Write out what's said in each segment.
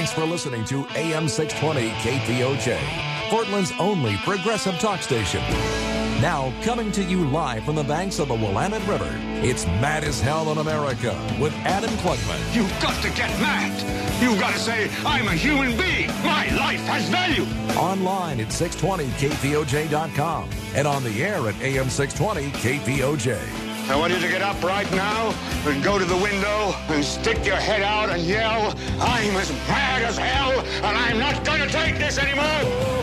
Thanks for listening to AM 620 KPOJ, Portland's only progressive talk station. Now, coming to you live from the banks of the Willamette River, it's Mad as Hell in America with Adam Klugman. You've got to get mad. You've got to say, I'm a human being. My life has value. Online at 620kpoj.com and on the air at AM 620 KPOJ. I want you to get up right now and go to the window and stick your head out and yell, I'm as mad as hell and I'm not going to take this anymore.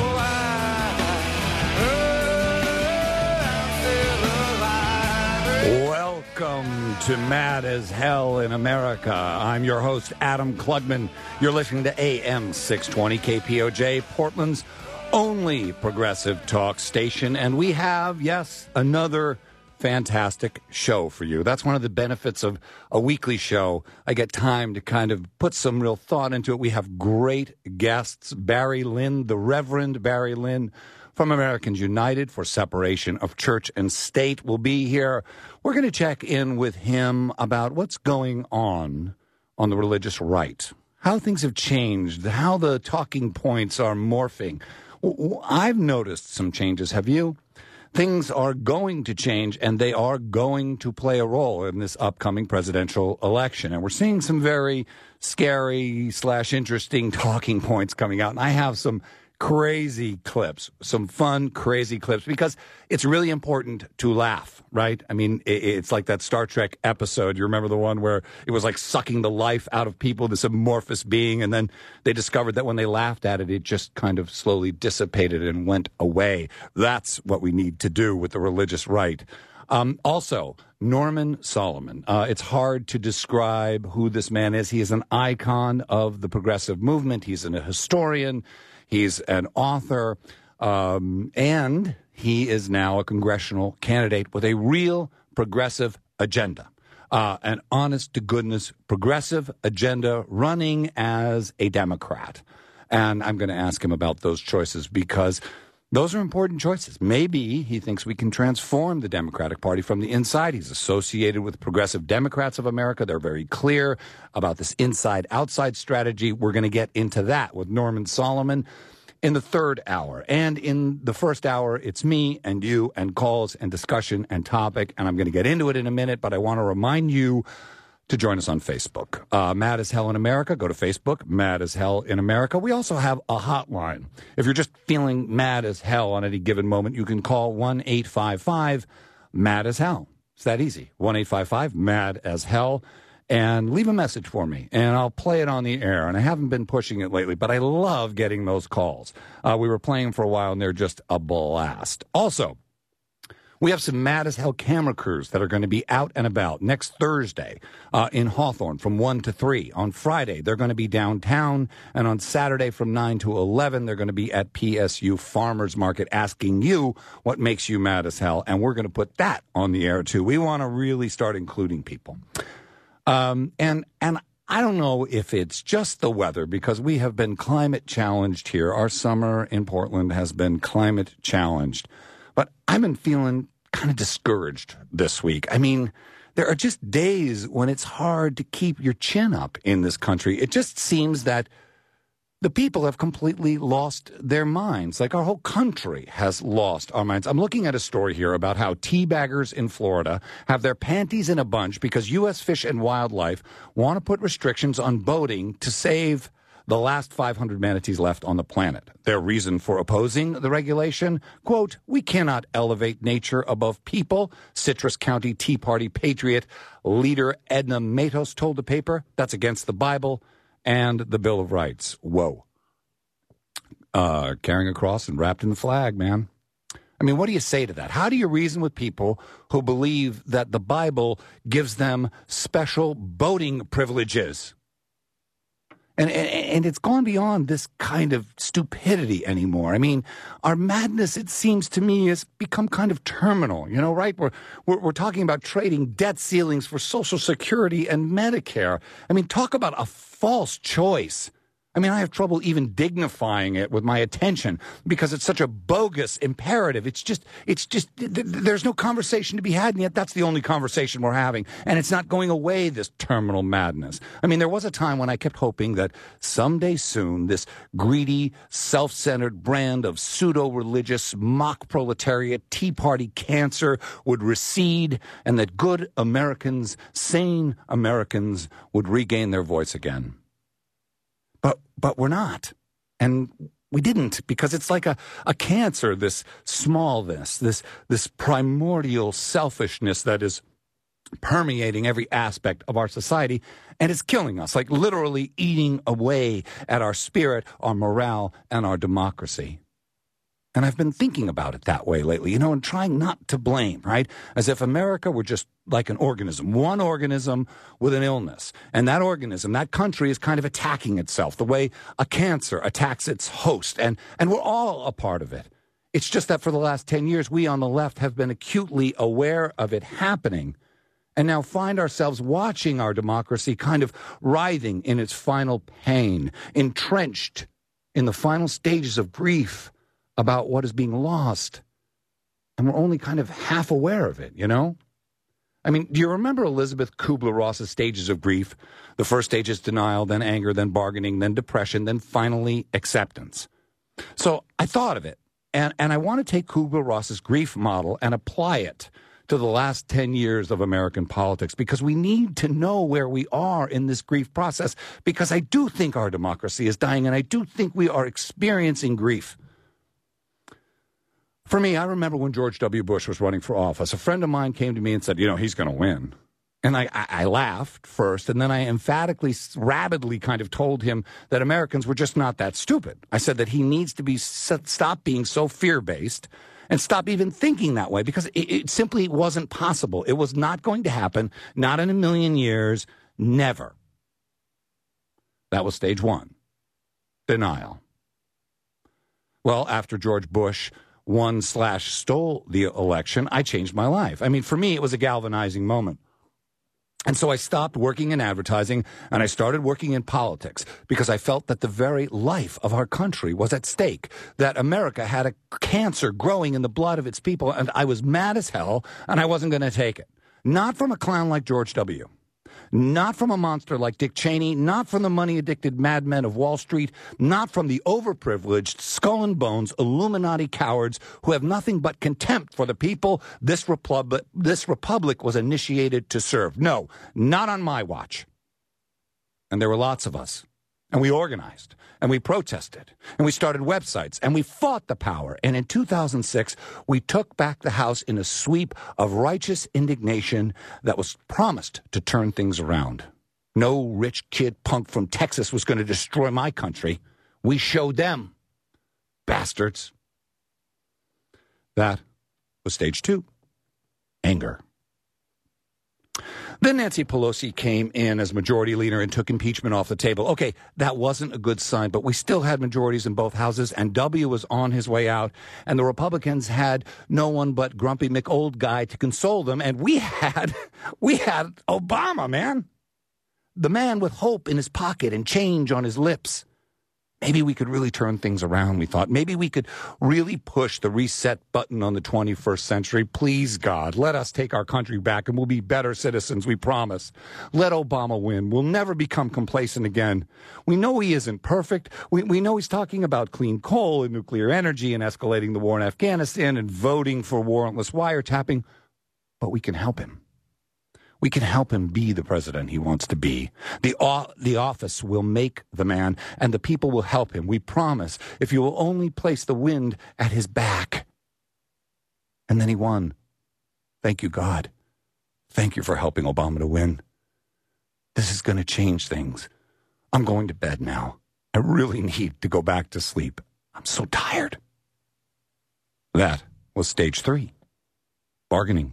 Welcome to Mad as Hell in America. I'm your host, Adam Klugman. You're listening to AM 620 KPOJ, Portland's only progressive talk station. And we have, yes, another fantastic show for you. That's one of the benefits of a weekly show. I get time to kind of put some real thought into it. We have great guests. Barry Lynn, the Reverend Barry Lynn from Americans United for Separation of Church and State will be here. We're going to check in with him about what's going on the religious right, how things have changed, how the talking points are morphing. I've noticed some changes. Have you? Things are going to change, and they are going to play a role in this upcoming presidential election. And we're seeing some very scary / interesting talking points coming out. And I have some crazy clips, some fun, crazy clips, because it's really important to laugh, right? I mean, it's like that Star Trek episode. You remember the one where it was like sucking the life out of people, this amorphous being, and then they discovered that when they laughed at it, it just kind of slowly dissipated and went away. That's what we need to do with the religious right. Also, Norman Solomon. It's hard to describe who this man is. He is an icon of the progressive movement. He's a historian. He's an author, and he is now a congressional candidate with a real progressive agenda, an honest-to-goodness progressive agenda running as a Democrat. And I'm going to ask him about those choices because those are important choices. Maybe he thinks we can transform the Democratic Party from the inside. He's associated with Progressive Democrats of America. They're very clear about this inside-outside strategy. We're going to get into that with Norman Solomon in the third hour. And in the first hour, it's me and you and calls and discussion and topic. And I'm going to get into it in a minute, but I want to remind you to join us on Facebook. Mad as Hell in America. Go to Facebook, Mad as Hell in America. We also have a hotline. If you're just feeling mad as hell on any given moment, you can call 1-855-MAD as Hell. It's that easy. 1-855-MAD as Hell. And leave a message for me, and I'll play it on the air. And I haven't been pushing it lately, but I love getting those calls. We were playing for a while, and they're just a blast. Also, we have some Mad as Hell camera crews that are going to be out and about next Thursday in Hawthorne from 1 to 3. On Friday, they're going to be downtown. And on Saturday from 9 to 11, they're going to be at PSU Farmers Market asking you what makes you mad as hell. And we're going to put that on the air, too. We want to really start including people. And I don't know if it's just the weather, because we have been climate challenged here. Our summer in Portland has been climate challenged. But I've been feeling kind of discouraged this week. I mean, there are just days when it's hard to keep your chin up in this country. It just seems that the people have completely lost their minds. Like our whole country has lost our minds. I'm looking at a story here about how teabaggers in Florida have their panties in a bunch because U.S. Fish and Wildlife want to put restrictions on boating to save the last 500 manatees left on the planet. Their reason for opposing the regulation, quote, we cannot elevate nature above people, Citrus County Tea Party patriot leader Edna Matos told the paper. That's against the Bible and the Bill of Rights. Whoa. Carrying a cross and wrapped in the flag, man. I mean, what do you say to that? How do you reason with people who believe that the Bible gives them special boating privileges? And it's gone beyond this kind of stupidity anymore. I mean, our madness, it seems to me, has become kind of terminal, you know, right? We're talking about trading debt ceilings for Social Security and Medicare. I mean, talk about a false choice. I mean, I have trouble even dignifying it with my attention because it's such a bogus imperative. It's just, there's no conversation to be had, and yet that's the only conversation we're having. And it's not going away, this terminal madness. I mean, there was a time when I kept hoping that someday soon this greedy, self-centered brand of pseudo-religious, mock proletariat, Tea Party cancer would recede, and that good Americans, sane Americans, would regain their voice again. But we're not. And we didn't, because it's like a cancer, this smallness, this primordial selfishness that is permeating every aspect of our society, and it's killing us, like literally eating away at our spirit, our morale, and our democracy. And I've been thinking about it that way lately, and trying not to blame, right? As if America were just like an organism, one organism with an illness. And that organism, that country, is kind of attacking itself the way a cancer attacks its host. And we're all a part of it. It's just that for the last 10 years, we on the left have been acutely aware of it happening, and now find ourselves watching our democracy kind of writhing in its final pain, entrenched in the final stages of grief about what is being lost. And we're only kind of half aware of it, I mean, do you remember Elizabeth Kubler-Ross's stages of grief? The first stage is denial, then anger, then bargaining, then depression, then finally acceptance. So I thought of it, and I want to take Kubler-Ross's grief model and apply it to the last 10 years of American politics, because we need to know where we are in this grief process, because I do think our democracy is dying, and I do think we are experiencing grief. For me, I remember when George W. Bush was running for office, a friend of mine came to me and said, he's going to win. And I laughed first, and then I emphatically, rabidly kind of told him that Americans were just not that stupid. I said that he needs to stop being so fear-based and stop even thinking that way, because it simply wasn't possible. It was not going to happen, not in a million years, never. That was stage one, denial. Well, after George Bush won/stole the election, I changed my life. I mean, for me, it was a galvanizing moment. And so I stopped working in advertising, and I started working in politics, because I felt that the very life of our country was at stake, that America had a cancer growing in the blood of its people, and I was mad as hell, and I wasn't going to take it. Not from a clown like George W., not from a monster like Dick Cheney, not from the money-addicted madmen of Wall Street, not from the overprivileged, skull-and-bones Illuminati cowards who have nothing but contempt for the people this republic was initiated to serve. No, not on my watch. And there were lots of us. And we organized, and we protested, and we started websites, and we fought the power. And in 2006, we took back the House in a sweep of righteous indignation that was promised to turn things around. No rich kid punk from Texas was going to destroy my country. We showed them. Bastards. That was stage two. Anger. Then Nancy Pelosi came in as majority leader and took impeachment off the table. Okay, that wasn't a good sign, but we still had majorities in both houses, and W was on his way out, and the Republicans had no one but Grumpy McOldGuy to console them, and we had Obama, man. The man with hope in his pocket and change on his lips. Maybe we could really turn things around, we thought. Maybe we could really push the reset button on the 21st century. Please, God, let us take our country back, and we'll be better citizens, we promise. Let Obama win. We'll never become complacent again. We know he isn't perfect. We know he's talking about clean coal and nuclear energy and escalating the war in Afghanistan and voting for warrantless wiretapping, but we can help him. We can help him be the president he wants to be. The office will make the man, and the people will help him. We promise, if you will only place the wind at his back. And then he won. Thank you, God. Thank you for helping Obama to win. This is going to change things. I'm going to bed now. I really need to go back to sleep. I'm so tired. That was stage 3. Bargaining.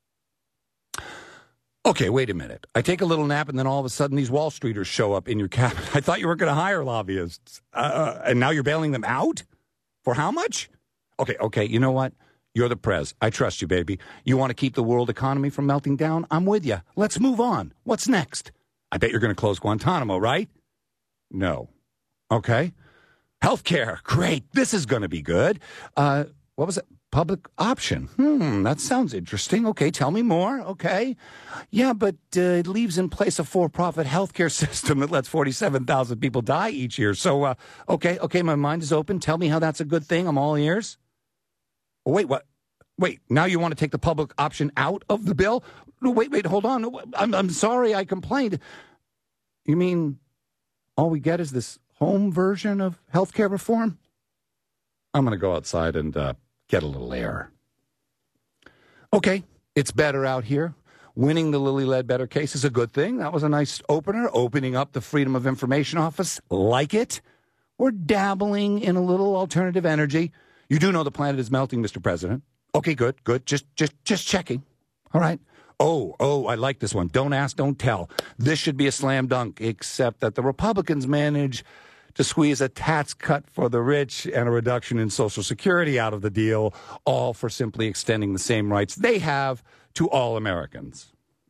Okay, wait a minute. I take a little nap, and then all of a sudden these Wall Streeters show up in your cabin. I thought you were going to hire lobbyists, and now you're bailing them out? For how much? Okay, you know what? You're the prez. I trust you, baby. You want to keep the world economy from melting down? I'm with you. Let's move on. What's next? I bet you're going to close Guantanamo, right? No. Okay. Healthcare. Great. This is going to be good. What was it? Public option. That sounds interesting. Okay, tell me more. Okay. Yeah, but it leaves in place a for-profit healthcare system that lets 47,000 people die each year. So, okay, my mind is open. Tell me how that's a good thing. I'm all ears. Oh, wait, what? Wait, now you want to take the public option out of the bill? No, wait, hold on. I'm sorry I complained. You mean all we get is this home version of healthcare reform? I'm going to go outside and get a little air. Okay, it's better out here. Winning the Lilly Ledbetter case is a good thing. That was a nice opener. Opening up the Freedom of Information Office. Like it. We're dabbling in a little alternative energy. You do know the planet is melting, Mr. President. Okay, good. Just checking. All right. Oh, I like this one. Don't ask, don't tell. This should be a slam dunk, except that the Republicans manage to squeeze a tax cut for the rich and a reduction in Social Security out of the deal, all for simply extending the same rights they have to all Americans.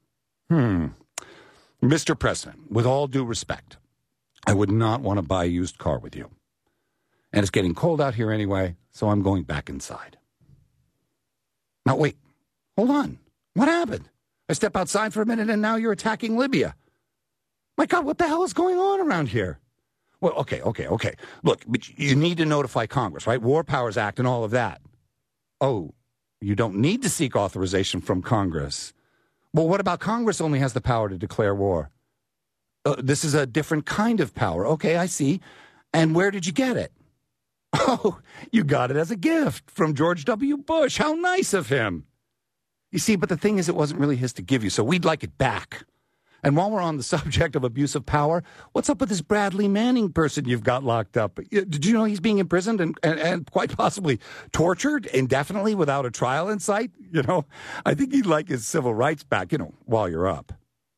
Mr. President, with all due respect, I would not want to buy a used car with you. And it's getting cold out here anyway, so I'm going back inside. Now, wait, hold on. What happened? I step outside for a minute and now you're attacking Libya. My God, what the hell is going on around here? Well, okay. Look, but you need to notify Congress, right? War Powers Act and all of that. Oh, you don't need to seek authorization from Congress. Well, what about Congress only has the power to declare war? This is a different kind of power. Okay, I see. And where did you get it? Oh, you got it as a gift from George W. Bush. How nice of him. You see, but the thing is, it wasn't really his to give you, so we'd like it back. And while we're on the subject of abuse of power, what's up with this Bradley Manning person you've got locked up? Did you know he's being imprisoned and quite possibly tortured indefinitely without a trial in sight? You know, I think he'd like his civil rights back, while you're up.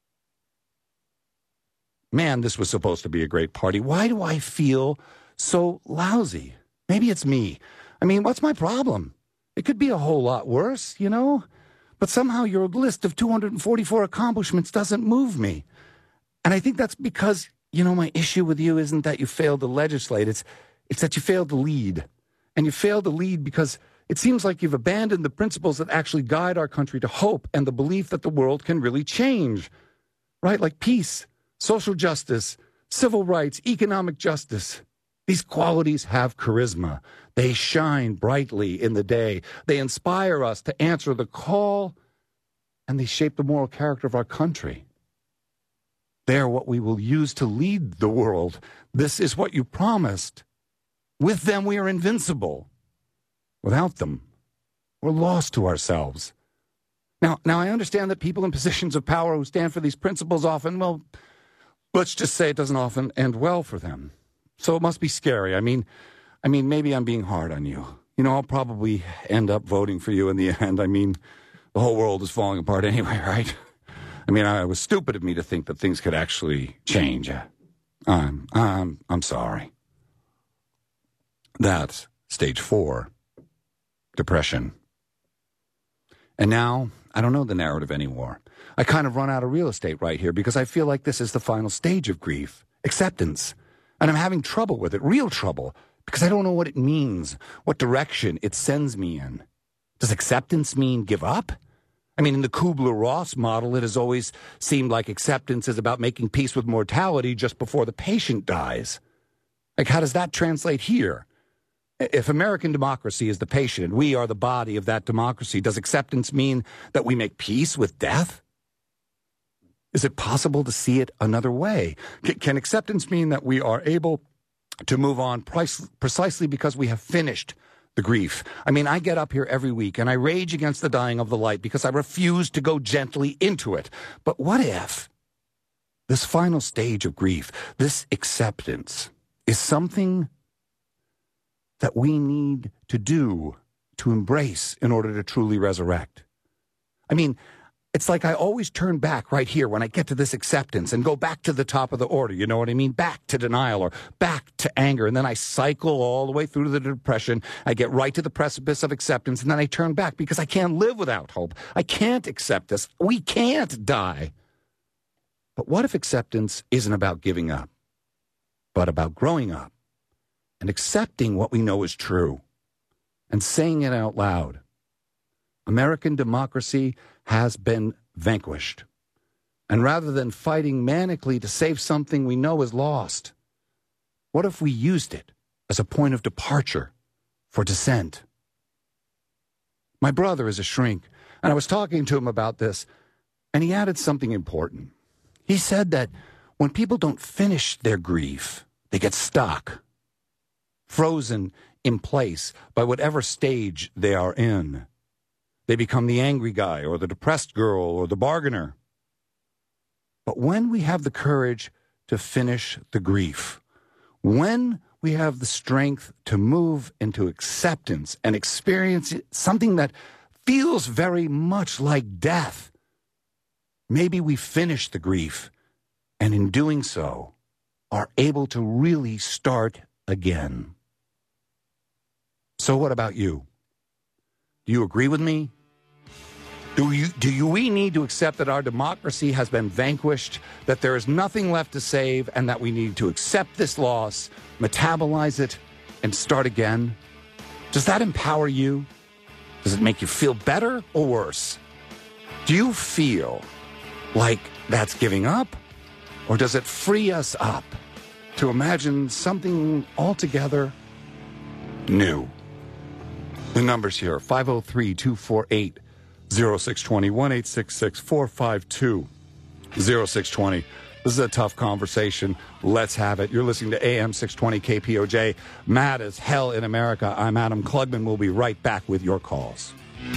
Man, this was supposed to be a great party. Why do I feel so lousy? Maybe it's me. I mean, what's my problem? It could be a whole lot worse, But somehow your list of 244 accomplishments doesn't move me. And I think that's because, my issue with you isn't that you failed to legislate. It's that you failed to lead. And you failed to lead because it seems like you've abandoned the principles that actually guide our country to hope and the belief that the world can really change. Right? Like peace, social justice, civil rights, economic justice. These qualities have charisma. They shine brightly in the day. They inspire us to answer the call, and they shape the moral character of our country. They are what we will use to lead the world. This is what you promised. With them, we are invincible. Without them, we're lost to ourselves. Now I understand that people in positions of power who stand for these principles often, let's just say it doesn't often end well for them. So it must be scary. I mean, maybe I'm being hard on you. I'll probably end up voting for you in the end. I mean, the whole world is falling apart anyway, right? I mean, it was stupid of me to think that things could actually change. I'm sorry. That's stage 4, depression. And now, I don't know the narrative anymore. I kind of run out of real estate right here because I feel like this is the final stage of grief, acceptance. And I'm having trouble with it, real trouble, because I don't know what it means, what direction it sends me in. Does acceptance mean give up? I mean, in the Kubler-Ross model, it has always seemed like acceptance is about making peace with mortality just before the patient dies. Like, how does that translate here? If American democracy is the patient and we are the body of that democracy, does acceptance mean that we make peace with death? Is it possible to see it another way? Can acceptance mean that we are able to move on precisely because we have finished the grief? I mean, I get up here every week and I rage against the dying of the light because I refuse to go gently into it. But what if this final stage of grief, this acceptance, is something that we need to do, to embrace in order to truly resurrect? I mean, it's like I always turn back right here when I get to this acceptance and go back to the top of the order, you know what I mean? Back to denial or back to anger. And then I cycle all the way through to the depression. I get right to the precipice of acceptance, and then I turn back because I can't live without hope. I can't accept this. We can't die. But what if acceptance isn't about giving up, but about growing up and accepting what we know is true and saying it out loud. American democracy has been vanquished. And rather than fighting manically to save something we know is lost, what if we used it as a point of departure for dissent? My brother is a shrink, and I was talking to him about this, and he added something important. He said that when people don't finish their grief, they get stuck, frozen in place by whatever stage they are in. They become the angry guy or the depressed girl or the bargainer. But when we have the courage to finish the grief, when we have the strength to move into acceptance and experience something that feels very much like death, maybe we finish the grief and in doing so are able to really start again. So what about you? Do you agree with me? Do we need to accept that our democracy has been vanquished, that there is nothing left to save, and that we need to accept this loss, metabolize it, and start again? Does that empower you? Does it make you feel better or worse? Do you feel like that's giving up? Or does it free us up to imagine something altogether new? The numbers here, 503-248-0620, 1-866-452-0620. This is a tough conversation. Let's have it. You're listening to AM 620 KPOJ. Mad as hell in America. I'm Adam Klugman. We'll be right back with your calls.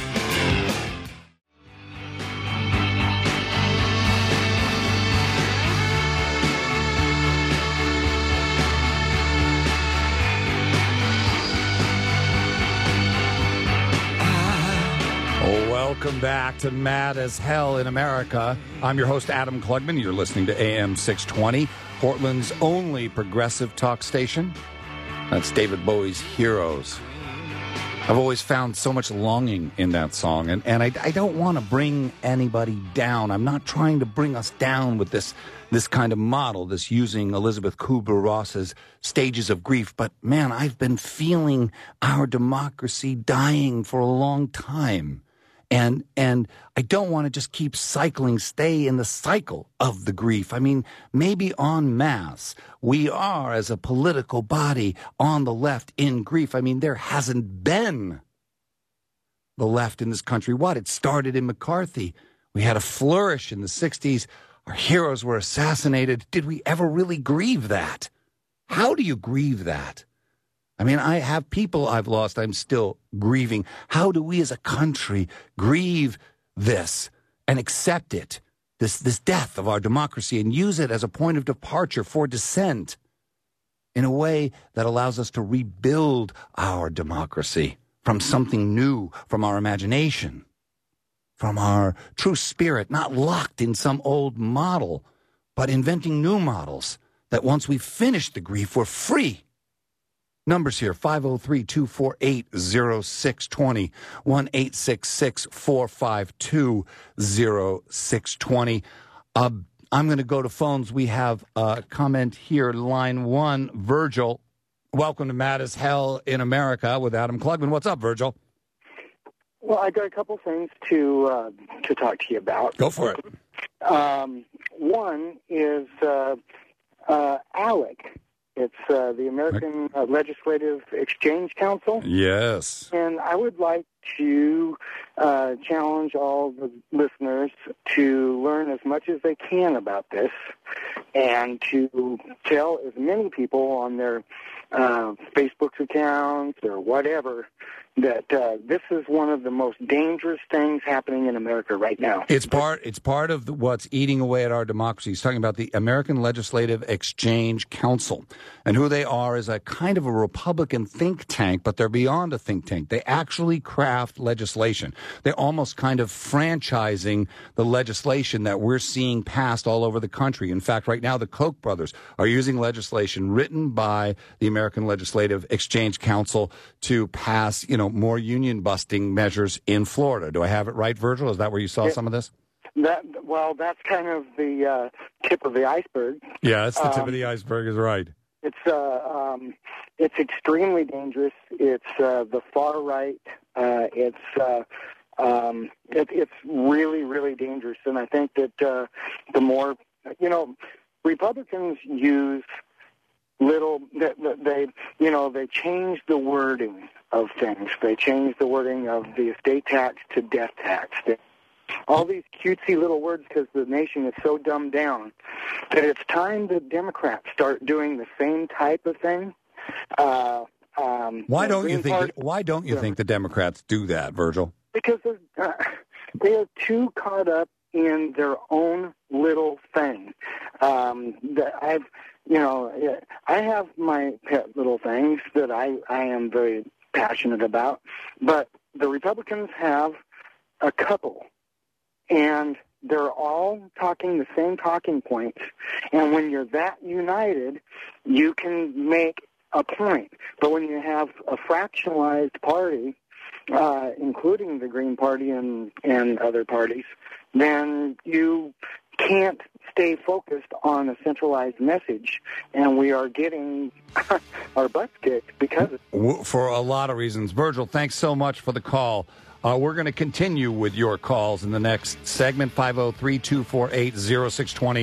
Welcome back to Mad as Hell in America. I'm your host, Adam Klugman. You're listening to AM 620, Portland's only progressive talk station. That's David Bowie's Heroes. I've always found so much longing in that song, and I don't want to bring anybody down. I'm not trying to bring us down with this kind of model, this using Elizabeth Kubler-Ross's stages of grief. But, man, I've been feeling our democracy dying for a long time. And I don't want to just keep stay in the cycle of the grief. I mean, maybe en masse, we are, as a political body, on the left in grief. I mean, there hasn't been the left in this country. It started in McCarthy. We had a flourish in the 60s. Our heroes were assassinated. Did we ever really grieve that? How do you grieve that? I mean, I have people I've lost. I'm still grieving. How do we as a country grieve this and accept it, this death of our democracy, and use it as a point of departure for dissent in a way that allows us to rebuild our democracy from something new, from our imagination, from our true spirit, not locked in some old model, but inventing new models that once we finish the grief, we're free. Numbers here, 503-248-0620, 1-866-452-0620. I'm going to go to phones. We have a comment here, line 1, Virgil. Welcome to Mad as Hell in America with Adam Klugman. What's up, Virgil? Well, I got a couple things to talk to you about. Go for it. One is ALEC. It's the American Legislative Exchange Council. Yes. And I would like to challenge all the listeners to learn as much as they can about this and to tell as many people on their Facebook accounts or whatever that this is one of the most dangerous things happening in America right now. It's part of what's eating away at our democracy. He's talking about the American Legislative Exchange Council. And who they are is a kind of a Republican think tank, but they're beyond a think tank. They actually craft legislation. They're almost kind of franchising the legislation that we're seeing passed all over the country. In fact, right now, the Koch brothers are using legislation written by the American Legislative Exchange Council to pass, more union-busting measures in Florida. Do I have it right, Virgil? Is that where you saw some of this? That's kind of the tip of the iceberg. Yeah, that's the tip of the iceberg is right. It's it's extremely dangerous. It's the far right. It's really, really dangerous. And I think that the more, Republicans use they change the wording of things. They change the wording of the estate tax to death tax. All these cutesy little words because the nation is so dumbed down that it's time the Democrats start doing the same type of thing. Why don't you think the Democrats do that, Virgil? Because they are too caught up in their own little thing. I have my pet little things that I am very passionate about, but the Republicans have a couple, and they're all talking the same talking points. And when you're that united, you can make a point. But when you have a fractionalized party, including the Green Party and other parties, then you can't stay focused on a centralized message, and we are getting our butts kicked because of it. For a lot of reasons. Virgil, thanks so much for the call. We're going to continue with your calls in the next segment, 503-248-0620,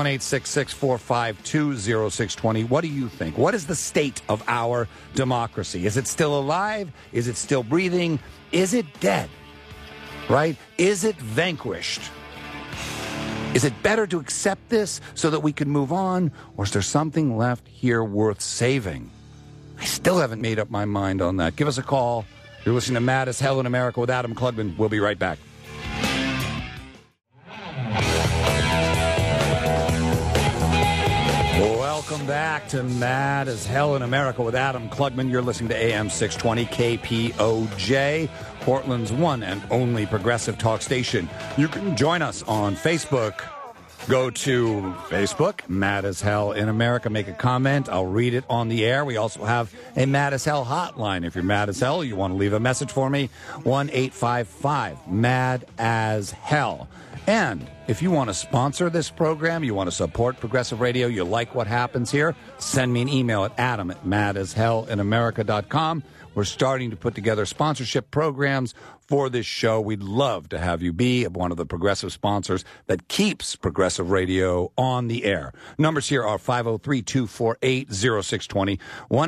1-866-452-0620. What do you think? What is the state of our democracy? Is it still alive? Is it still breathing? Is it dead? Right? Is it vanquished? Is it better to accept this so that we can move on, or is there something left here worth saving? I still haven't made up my mind on that. Give us a call. You're listening to Mad as Hell in America with Adam Klugman. We'll be right back. Welcome back to Mad as Hell in America with Adam Klugman. You're listening to AM 620 KPOJ, Portland's one and only progressive talk station. You can join us on Facebook. Go to Facebook, Mad as Hell in America. Make a comment. I'll read it on the air. We also have a Mad as Hell hotline. If you're mad as hell, you want to leave a message for me, 1-855-MAD-AS-HELL. And if you want to sponsor this program, you want to support Progressive Radio, you like what happens here, send me an email at adam@madashellinamerica.com. We're starting to put together sponsorship programs for this show. We'd love to have you be one of the progressive sponsors that keeps Progressive Radio on the air. Numbers here are 503-248-0620,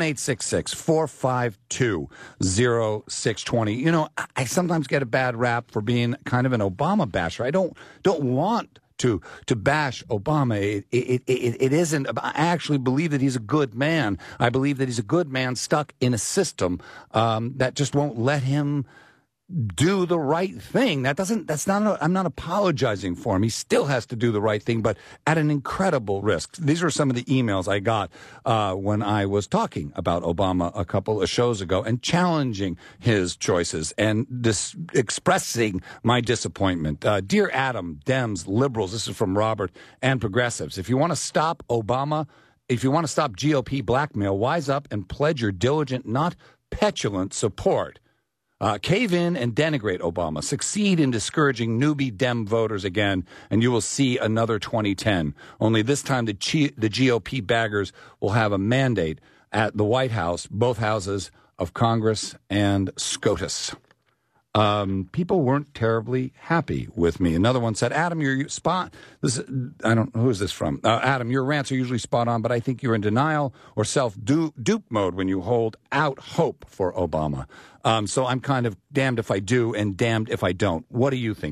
1-866-452-0620. You know, I sometimes get a bad rap for being kind of an Obama basher. I don't want to bash Obama. It isn't. I actually believe that he's a good man. I believe that he's a good man stuck in a system that just won't let him do the right thing. I'm not apologizing for him. He still has to do the right thing, but at an incredible risk. These are some of the emails I got when I was talking about Obama a couple of shows ago and challenging his choices and expressing my disappointment. Dear Adam, Dems, liberals, this is from Robert, and progressives. If you want to stop Obama, if you want to stop GOP blackmail, wise up and pledge your diligent, not petulant support. Cave in and denigrate Obama. Succeed in discouraging newbie Dem voters again, and you will see another 2010. Only this time the GOP baggers will have a mandate at the White House, both houses of Congress and SCOTUS. People weren't terribly happy with me. Another one said, Adam, who is this from? Adam, your rants are usually spot on, but I think you're in denial or self-dupe mode when you hold out hope for Obama. So I'm kind of damned if I do and damned if I don't. What do you think?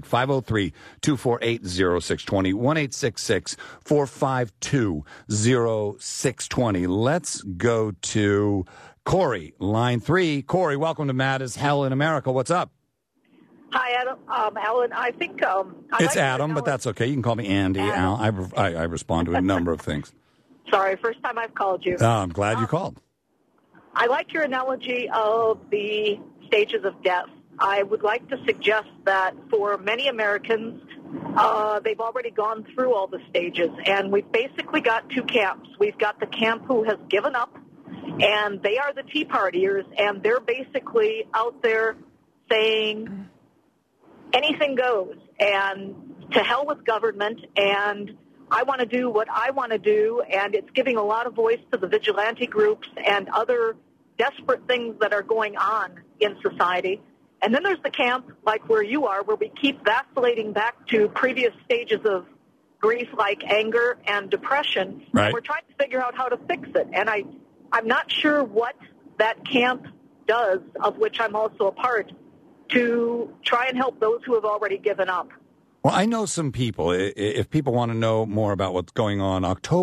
503-248-0620, 1-866-452-0620. Let's go to Corey, line 3. Corey, welcome to Mad as Hell in America. What's up? Hi, Adam. Alan, I think... it's Adam, but that's okay. You can call me Andy. Al. I respond to a number of things. Sorry, first time I've called you. I'm glad you called. I like your analogy of the stages of death. I would like to suggest that for many Americans, they've already gone through all the stages, and we've basically got two camps. We've got the camp who has given up, and they are the Tea Partiers, and they're basically out there saying anything goes, and to hell with government, and I want to do what I want to do, and it's giving a lot of voice to the vigilante groups and other desperate things that are going on in society. And then there's the camp, like where you are, where we keep vacillating back to previous stages of grief like anger and depression. Right. And we're trying to figure out how to fix it. And I'm not sure what that camp does, of which I'm also a part, to try and help those who have already given up. Well, I know some people, if people want to know more about what's going on,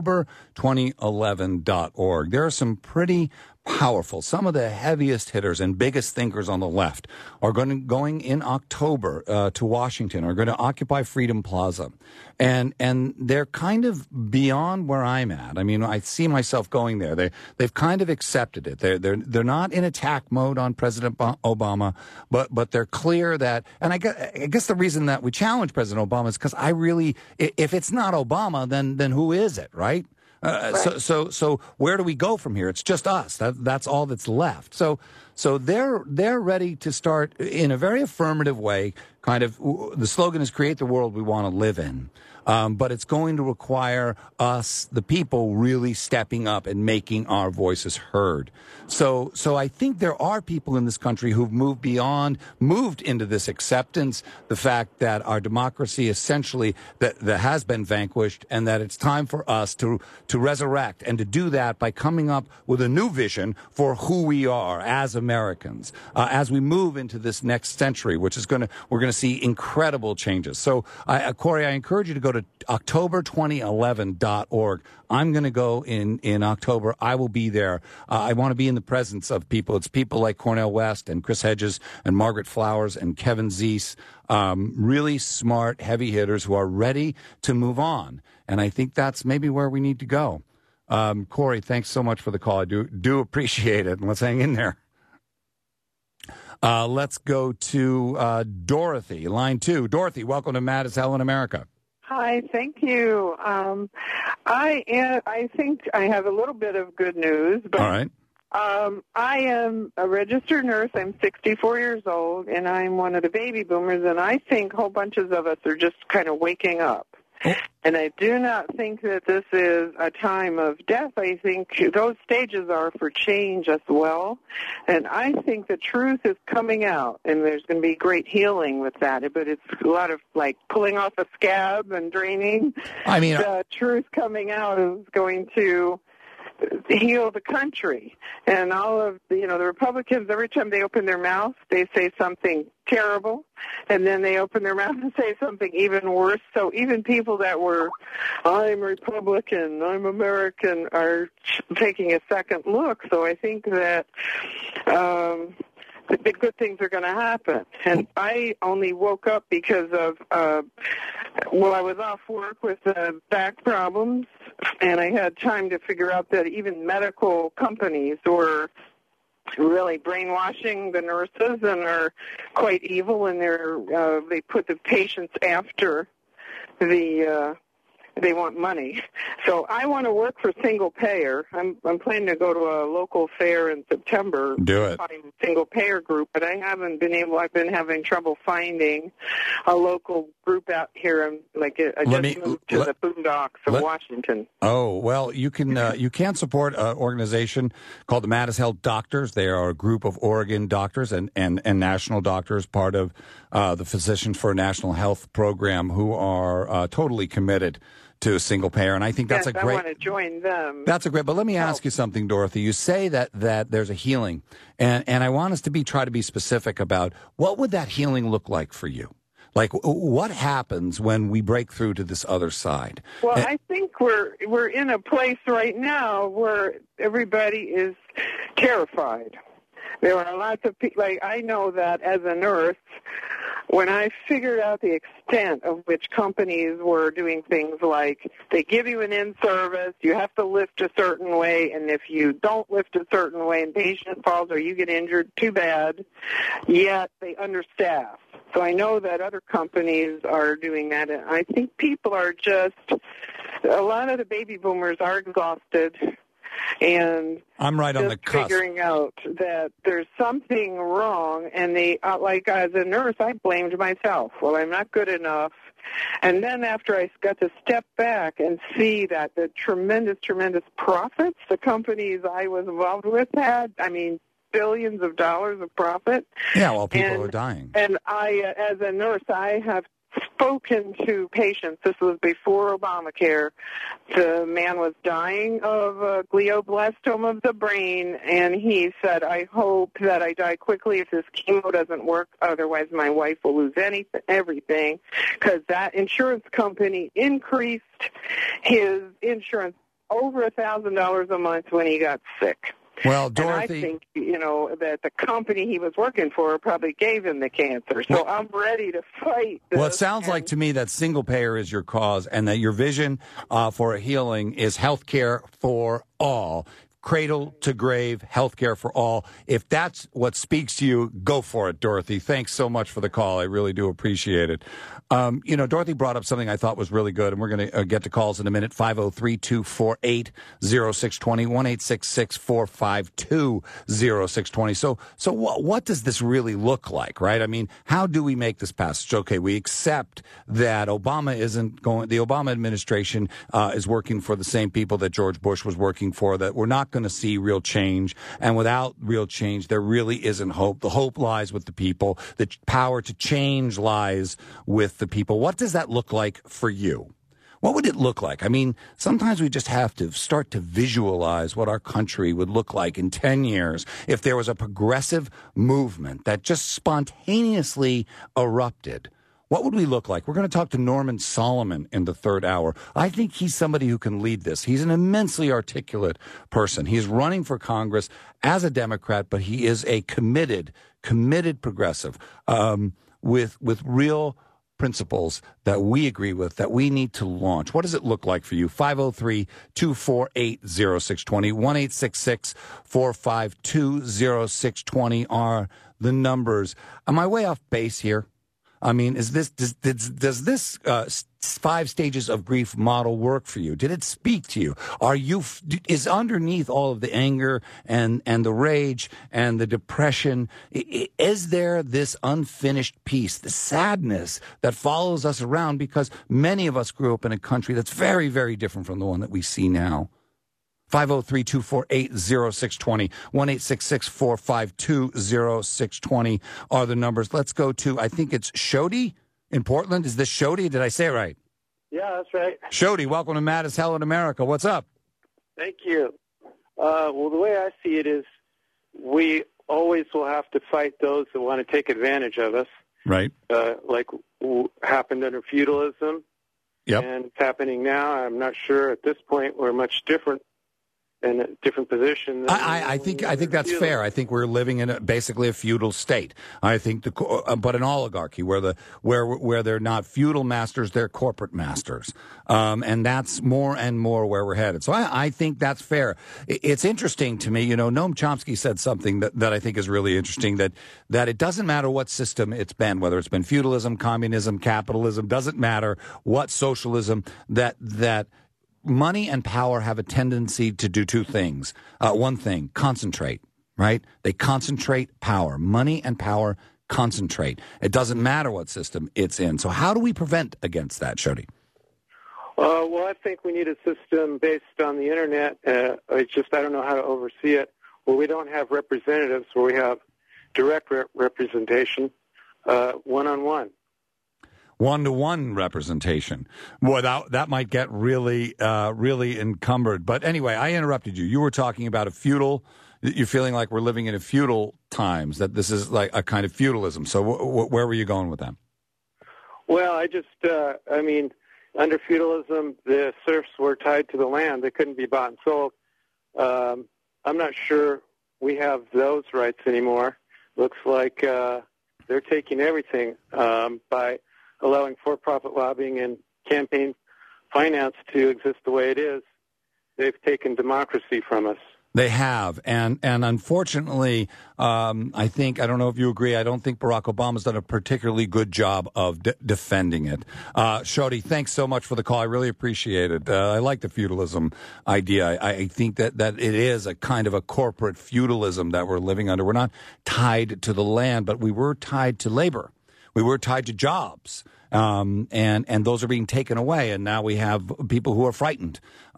October2011.org. There are some pretty powerful, some of the heaviest hitters and biggest thinkers on the left are going in October to Washington, are going to occupy Freedom Plaza. And they're kind of beyond where I'm at. I mean, I see myself going there. They've kind of accepted it. They're not in attack mode on President Obama, but they're clear that, and I guess the reason that we challenge President Obama is because I really, if it's not Obama, then who is it, right? Right. So where do we go from here? It's just us. That's all that's left. So they're ready to start in a very affirmative way. Kind of, the slogan is "Create the world we want to live in," but it's going to require us, the people, really stepping up and making our voices heard. So I think there are people in this country who've moved into this acceptance, the fact that our democracy essentially that has been vanquished, and that it's time for us to resurrect, and to do that by coming up with a new vision for who we are as Americans, as we move into this next century, which is we're going to see incredible changes. So, Corey, I encourage you to go to October2011.org. I'm going to go in October. I will be there. I want to be in the presence of people. It's people like Cornel West and Chris Hedges and Margaret Flowers and Kevin Zeese, really smart, heavy hitters who are ready to move on. And I think that's maybe where we need to go. Corey, thanks so much for the call. I do appreciate it. And let's hang in there. Let's go to Dorothy, line 2. Dorothy, welcome to Mad as Hell in America. Hi, thank you. I think I have a little bit of good news. But, all right. I am a registered nurse. I'm 64 years old, and I'm one of the baby boomers, and I think whole bunches of us are just kind of waking up. And I do not think that this is a time of death. I think those stages are for change as well. And I think the truth is coming out, and there's going to be great healing with that. But it's a lot of, like, pulling off a scab and draining. I mean, the truth coming out is going to heal the country. And all of the Republicans, every time they open their mouth, they say something terrible, and then they open their mouth and say something even worse. So even people that were, I'm Republican, I'm American, are taking a second look. So I think that the good things are going to happen. And I only woke up because of, I was off work with back problems, and I had time to figure out that even medical companies were really brainwashing the nurses and are quite evil, and they put the patients after they want money. So I want to work for single payer. I'm planning to go to a local fair in September. Do it. Find a single payer group, but I haven't been able. I've been having trouble finding a local group out here. I just moved to the boondocks of Washington. Oh, well, you can support an organization called the Mad as Hell Doctors. They are a group of Oregon doctors and national doctors, part of the Physicians for a National Health program, who are totally committed to a single payer, and I think that's a great. I want to join them. That's a great. But let me ask you something, Dorothy. You say that there's a healing, and I want us to try to be specific about what would that healing look like for you. Like, what happens when we break through to this other side? Well, I think we're in a place right now where everybody is terrified. There are lots of people. Like, I know that as a nurse, when I figured out the extent of which companies were doing things like they give you an in-service, you have to lift a certain way, and if you don't lift a certain way and patient falls or you get injured, too bad, yet they understaff. So I know that other companies are doing that, and I think people are a lot of the baby boomers are exhausted. And I'm right on the cusp. Figuring out that there's something wrong, and like as a nurse, I blamed myself. Well, I'm not good enough. And then after I got to step back and see that the tremendous profits the companies I was involved with had, I mean, billions of dollars of profit. Yeah, well, people are dying. And I, as a nurse, I have spoken to patients. This was before Obamacare. The man was dying of glioblastoma of the brain, and he said, I hope that I die quickly if this chemo doesn't work. Otherwise, my wife will lose everything, because that insurance company increased his insurance over $1,000 a month when he got sick. Well, Dorothy, and I think, that the company he was working for probably gave him the cancer. So I'm ready to fight this. Well, it sounds like to me that single payer is your cause, and that your vision for a healing is health care for all. Cradle to grave, health care for all. If that's what speaks to you, go for it, Dorothy. Thanks so much for the call. I really do appreciate it. Dorothy brought up something I thought was really good, and we're going to get to calls in a minute. 503-248-0620, 1-866-452-0620. So what does this really look like, right? I mean, how do we make this passage? Okay, we accept that the Obama administration is working for the same people that George Bush was working for, that we're not going to see real change. And without real change, there really isn't hope. The hope lies with the people. The power to change lies with the people. What does that look like for you? What would it look like? I mean, sometimes we just have to start to visualize what our country would look like in 10 years if there was a progressive movement that just spontaneously erupted. What would we look like? We're going to talk to Norman Solomon in the third hour. I think he's somebody who can lead this. He's an immensely articulate person. He's running for Congress as a Democrat, but he is a committed progressive with real principles that we agree with, that we need to launch. What does it look like for you? 503-248-0620, 1-866-452-0620 are the numbers. Am I way off base here? I mean, does this 5 stages of grief model work for you? Did it speak to you? Is underneath all of the anger and the rage and the depression, is there this unfinished piece, the sadness that follows us around, because many of us grew up in a country that's very, very different from the one that we see now? 503-248-0620, 1-866-452-0620 are the numbers. Let's go to, I think it's Shodi in Portland. Is this Shodi? Did I say it right? Yeah, that's right. Shodi, welcome to Mad as Hell in America. What's up? Thank you. Well, the way I see it is we always will have to fight those that want to take advantage of us. Right. Like happened under feudalism. Yep. And it's happening now. I'm not sure at this point we're much different. In a different position. I think that's fair. I think we're living in basically a feudal state. I think but an oligarchy where they're not feudal masters, they're corporate masters, and that's more and more where we're headed. So I think that's fair. It's interesting to me. Noam Chomsky said something that I think is really interesting. That it doesn't matter what system it's been, whether it's been feudalism, communism, capitalism, doesn't matter what socialism that money and power have a tendency to do two things. One thing, concentrate, right? They concentrate power. Money and power concentrate. It doesn't matter what system it's in. So how do we prevent against that, Shodi? Well, I think we need a system based on the Internet. I don't know how to oversee it, where we don't have representatives, where we have direct representation, one-on-one. One-to-one representation. Boy, that might get really encumbered. But anyway, I interrupted you. You were talking about you're feeling like we're living in a feudal times, that this is like a kind of feudalism. So where were you going with that? Well, under feudalism, the serfs were tied to the land. They couldn't be bought and sold. I'm not sure we have those rights anymore. Looks like they're taking everything by allowing for-profit lobbying and campaign finance to exist the way it is. They've taken democracy from us. They have, and unfortunately, I don't know if you agree, I don't think Barack Obama's done a particularly good job of defending it. Shodi, thanks so much for the call. I really appreciate it. I like the feudalism idea. I think that it is a kind of a corporate feudalism that we're living under. We're not tied to the land, but we were tied to labor. We were tied to jobs. And those are being taken away, and now we have people who are frightened,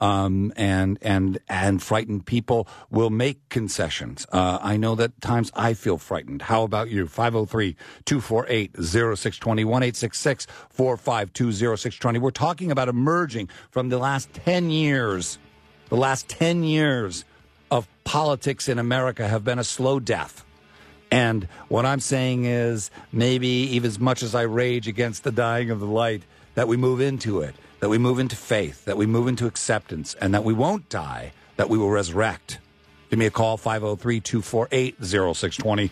and frightened people will make concessions. I know that times I feel frightened. How about you? 503-248-0620, 1-866-452-0620. We're talking about emerging from the last 10 years. The last 10 years of politics in America have been a slow death. And what I'm saying is maybe even as much as I rage against the dying of the light, that we move into it, that we move into faith, that we move into acceptance, and that we won't die, that we will resurrect. Give me a call, 503-248-0620,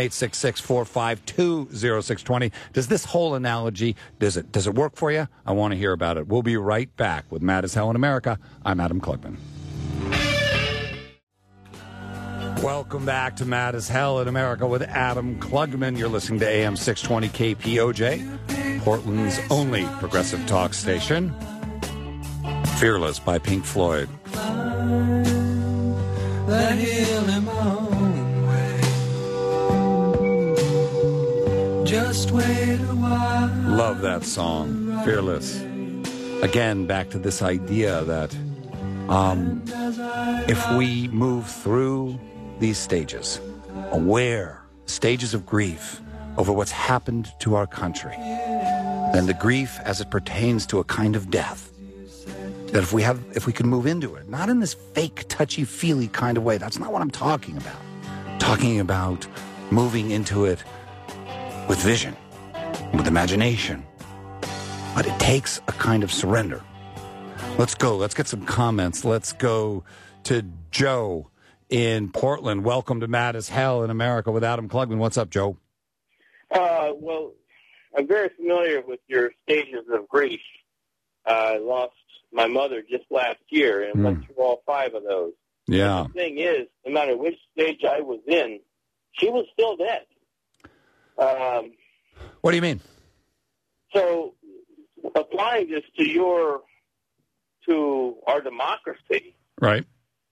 1-866-452-0620. Does this whole analogy, does it work for you? I want to hear about it. We'll be right back with Mad as Hell in America. I'm Adam Klugman. Welcome back to Mad as Hell in America with Adam Klugman. You're listening to AM 620 KPOJ, Portland's only progressive talk station. Fearless by Pink Floyd. Love that song, Fearless. Again, back to this idea that if we move through these stages, aware stages of grief over what's happened to our country, and the grief as it pertains to a kind of death, that if we can move into it, not in this fake touchy-feely kind of way, that's not what I'm talking about. I'm talking about moving into it with vision, with imagination. But it takes a kind of surrender. Let's go. Let's get some comments. Let's go to Joe in Portland. Welcome to Mad as Hell in America with Adam Klugman. What's up, Joe? Well, I'm very familiar with your stages of grief. I lost my mother just last year and went through all 5 of those. Yeah. But the thing is, no matter which stage I was in, she was still dead. What do you mean? So, applying this to our democracy, right?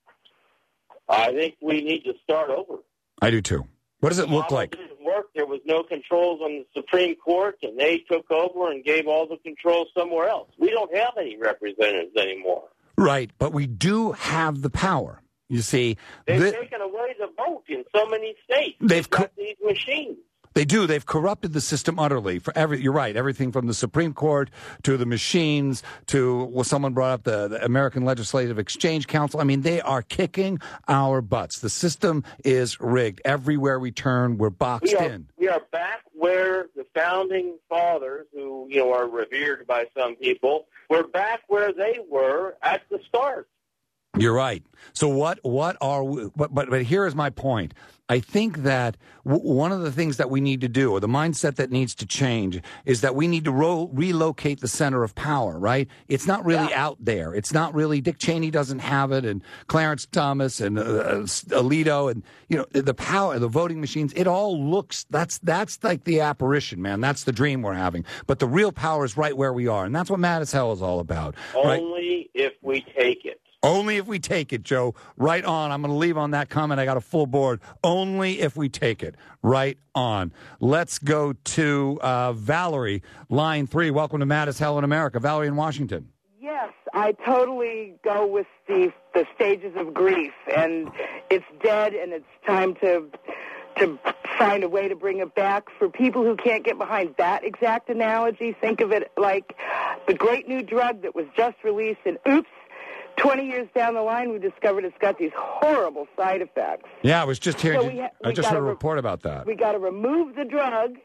I think we need to start over. I do too. What does it look like? It didn't work. There was no controls on the Supreme Court, and they took over and gave all the controls somewhere else. We don't have any representatives anymore. Right, but we do have the power. You see, they've taken away the vote in so many states. They've got these machines. They do. They've corrupted the system utterly. You're right. Everything from the Supreme Court to the machines to what someone brought up, the American Legislative Exchange Council. I mean, they are kicking our butts. The system is rigged. Everywhere we turn, we're boxed in. We are back where the founding fathers, who are revered by some people, we're back where they were at the start. You're right. So what are we, but here is my point. I think that one of the things that we need to do, or the mindset that needs to change, is that we need to relocate the center of power, right? It's not really out there. It's not really, Dick Cheney doesn't have it, and Clarence Thomas and Alito, and the power, the voting machines, it all looks, that's like the apparition, man. That's the dream we're having. But the real power is right where we are, and that's what Mad as Hell is all about. Only if we take it. Only if we take it, Joe. Right on. I'm going to leave on that comment. I got a full board. Only if we take it. Right on. Let's go to Valerie, line 3. Welcome to Mad as Hell in America. Valerie in Washington. Yes, I totally go with the stages of grief, and it's dead, and it's time to find a way to bring it back. For people who can't get behind that exact analogy, think of it like the great new drug that was just released, and oops, 20 years down the line, we discovered it's got these horrible side effects. Yeah, I was just hearing. I just heard a report about that. We got to remove the drug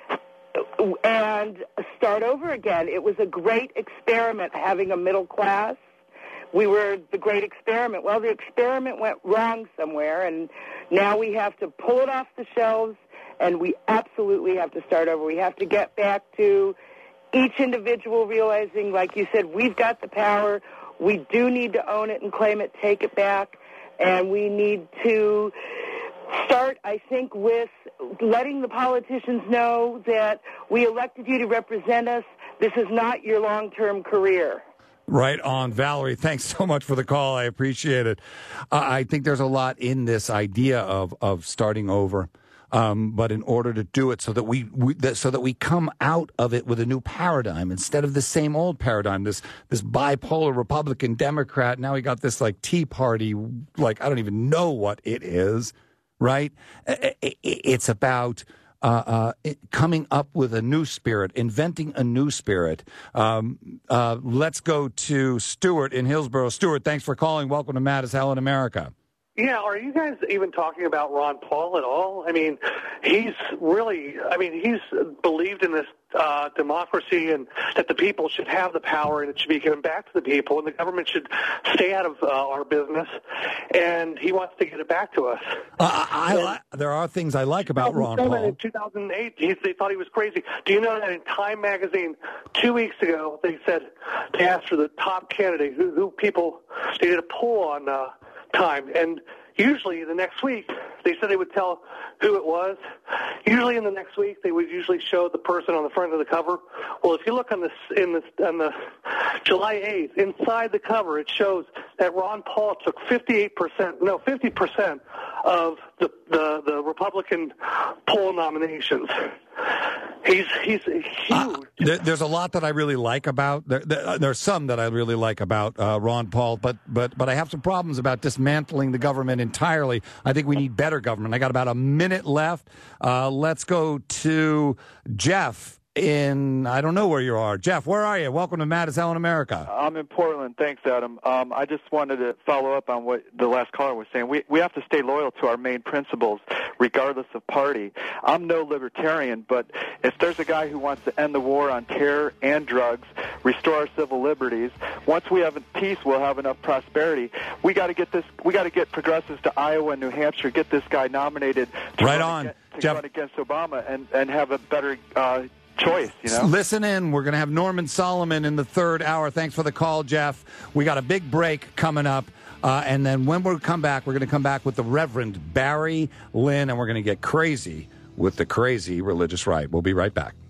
and start over again. It was a great experiment having a middle class. We were the great experiment. Well, the experiment went wrong somewhere, and now we have to pull it off the shelves, and we absolutely have to start over. We have to get back to each individual realizing, like you said, we've got the power. We do need to own it and claim it, take it back, and we need to start, I think, with letting the politicians know that we elected you to represent us. This is not your long-term career. Right on. Valerie, thanks so much for the call. I appreciate it. I think there's a lot in this idea of starting over. But in order to do it so that we come out of it with a new paradigm instead of the same old paradigm, this bipolar Republican Democrat. Now we got this like Tea Party, like I don't even know what it is, right? It's about coming up with a new spirit, inventing a new spirit. Let's go to Stuart in Hillsborough. Stuart, thanks for calling. Welcome to Mad as Hell in America. Yeah, are you guys even talking about Ron Paul at all? I mean, he's believed in this democracy and that the people should have the power and it should be given back to the people and the government should stay out of our business, and he wants to get it back to us. There are things I like about Ron Paul. In 2008, they thought he was crazy. Do you know that in Time magazine 2 weeks ago, they asked for the top candidate, who people, they did a poll on Time, and usually the next week they said they would tell who it was. Usually in the next week they would usually show the person on the front of the cover. Well, if you look on the July 8th, inside the cover, it shows that Ron Paul took 50% of the Republican poll nominations. He's huge. There's a lot that I really like about there's some that I really like about Ron Paul, but I have some problems about dismantling the government entirely. I think we need better government. I got about a minute left. Let's go to Jeff in, I don't know where you are. Jeff, where are you? Welcome to Mad as Hell in America. I'm in Portland. Thanks, Adam. I just wanted to follow up on what the last caller was saying. We have to stay loyal to our main principles, regardless of party. I'm no libertarian, but if there's a guy who wants to end the war on terror and drugs, restore our civil liberties, once we have peace, we'll have enough prosperity. We got to get progressives to Iowa and New Hampshire, get this guy nominated to run against Obama and have a better choice, you know? Listen in. We're going to have Norman Solomon in the third hour. Thanks for the call, Jeff. We got a big break coming up. And then when we come back, we're going to come back with the Reverend Barry Lynn, and we're going to get crazy with the crazy religious right. We'll be right back.